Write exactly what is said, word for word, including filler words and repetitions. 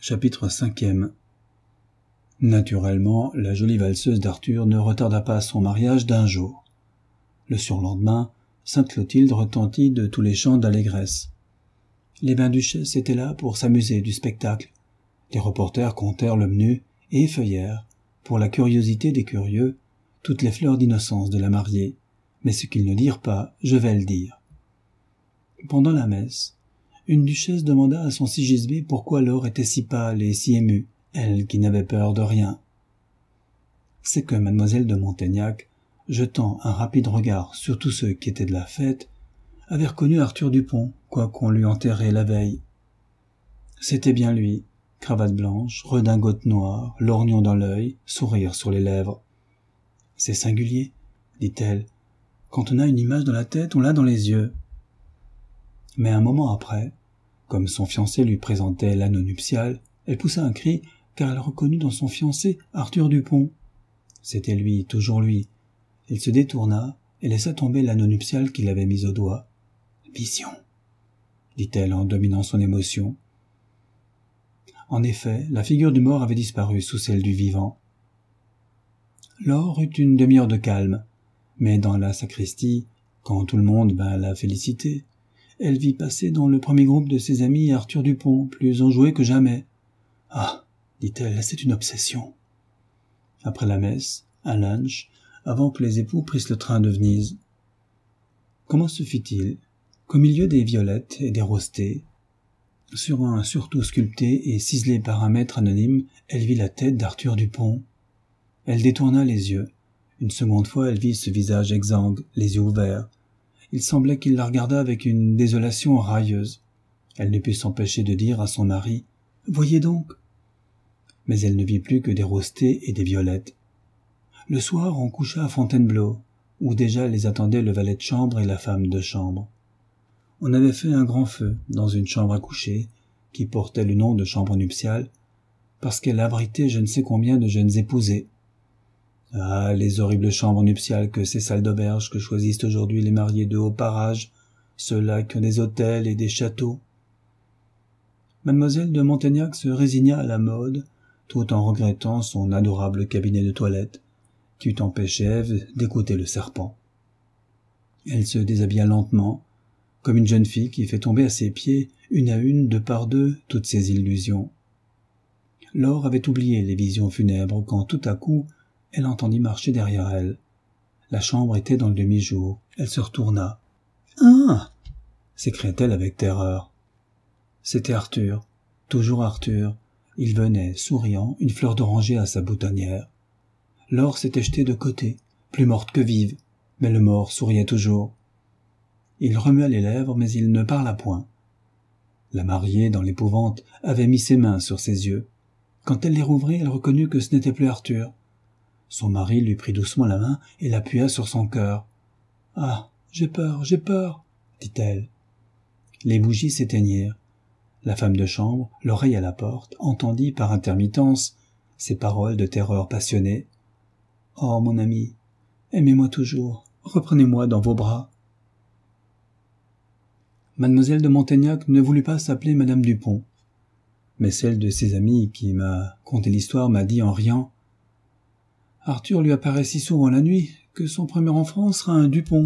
Chapitre cinquième. Naturellement, la jolie valseuse d'Arthur ne retarda pas son mariage d'un jour. Le surlendemain, Sainte Clotilde retentit de tous les chants d'allégresse. Les bains-duchesses étaient là pour s'amuser du spectacle. Les reporters comptèrent le menu et effeuillèrent, pour la curiosité des curieux, toutes les fleurs d'innocence de la mariée, mais ce qu'ils ne dirent pas, je vais le dire. Pendant la messe, une duchesse demanda à son Sigisbée pourquoi Laure était si pâle et si émue, elle qui n'avait peur de rien. C'est que mademoiselle de Montaignac, jetant un rapide regard sur tous ceux qui étaient de la fête, avait reconnu Arthur Dupont, quoiqu'on l'eût enterré la veille. C'était bien lui, cravate blanche, redingote noire, lorgnon dans l'œil, sourire sur les lèvres. « C'est singulier, » dit-elle. « Quand on a une image dans la tête, on l'a dans les yeux. » Mais un moment après, comme son fiancé lui présentait l'anneau nuptial, elle poussa un cri, car elle reconnut dans son fiancé Arthur Dupont. C'était lui, toujours lui. Elle se détourna et laissa tomber l'anneau nuptial qu'il avait mis au doigt. « Vision !» dit-elle en dominant son émotion. En effet, la figure du mort avait disparu sous celle du vivant. Laure eut une demi-heure de calme, mais dans la sacristie, quand tout le monde vint la féliciter, elle vit passer dans le premier groupe de ses amis Arthur Dupont, plus enjoué que jamais. « Ah !» dit-elle, « c'est une obsession. » Après la messe, un lunch, avant que les époux prissent le train de Venise. Comment se fit-il qu'au milieu des violettes et des rosées, sur un surtout sculpté et ciselé par un maître anonyme, elle vit la tête d'Arthur Dupont? Elle détourna les yeux. Une seconde fois, elle vit ce visage exsangue, les yeux ouverts. Il semblait qu'il la regardât avec une désolation railleuse. Elle ne put s'empêcher de dire à son mari « Voyez donc !» Mais elle ne vit plus que des rosées et des violettes. Le soir, on coucha à Fontainebleau, où déjà les attendaient le valet de chambre et la femme de chambre. On avait fait un grand feu dans une chambre à coucher, qui portait le nom de chambre nuptiale, parce qu'elle abritait je ne sais combien de jeunes épousés. Ah, les horribles chambres nuptiales que ces salles d'auberge que choisissent aujourd'hui les mariés de haut parage, ceux-là qui ont des hôtels et des châteaux. Mademoiselle de Montaignac se résigna à la mode, tout en regrettant son adorable cabinet de toilette, qui eût empêché Ève d'écouter le serpent. Elle se déshabilla lentement, comme une jeune fille qui fait tomber à ses pieds, une à une, deux par deux, toutes ses illusions. Laure avait oublié les visions funèbres quand, tout à coup, elle entendit marcher derrière elle. La chambre était dans le demi-jour. Elle se retourna. « Ah !» s'écria-t-elle avec terreur. C'était Arthur, toujours Arthur. Il venait, souriant, une fleur d'oranger à sa boutonnière. Laure s'était jetée de côté, plus morte que vive, mais le mort souriait toujours. Il remua les lèvres, mais il ne parla point. La mariée, dans l'épouvante, avait mis ses mains sur ses yeux. Quand elle les rouvrit, elle reconnut que ce n'était plus Arthur. Son mari lui prit doucement la main et l'appuya sur son cœur. « Ah, j'ai peur, j'ai peur !» dit-elle. Les bougies s'éteignirent. La femme de chambre, l'oreille à la porte, entendit par intermittence ces paroles de terreur passionnée. « Oh, mon ami, aimez-moi toujours, reprenez-moi dans vos bras. » Mademoiselle de Montaignac ne voulut pas s'appeler Madame Dupont, mais celle de ses amies qui m'a conté l'histoire m'a dit en riant « Arthur lui apparaît si souvent la nuit que son premier enfant sera un Dupont. »